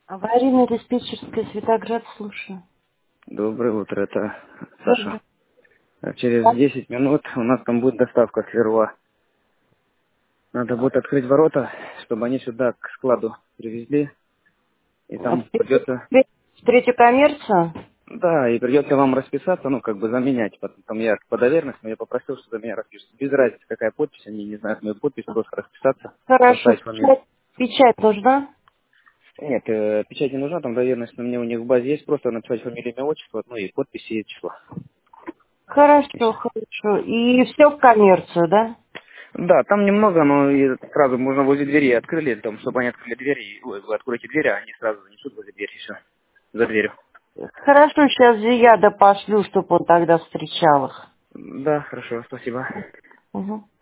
Аварийно-диспетчерская, Светоград, слушаю. Доброе утро, это Саша. Добрый. Через Так, 10 минут у нас там будет доставка с Леруа. Надо будет открыть ворота, чтобы они сюда к складу привезли. И а там придется... в третью коммерцию? Да, и придется вам расписаться, ну, как бы заменять. Потом я по доверенности, но я попросил, что за меня распишут. Без разницы, какая подпись, они не знают мою подпись, просто расписаться, Хорошо, поставить фамилию. печать нужна? Нет, печать не нужна, там доверенность на мне у них в базе есть, просто написать фамилию, имя, отчество, ну и подпись и число. И Хорошо, всё. хорошо. И все в коммерцию, да? Да, там немного, но и сразу можно возле двери открыли, там, чтобы они открыли двери, ой, вы откроете двери, а они сразу занесут возле двери, все, за дверью. Хорошо, сейчас Зияда пошлю, чтобы он тогда встречал их. Да, хорошо, спасибо. Угу.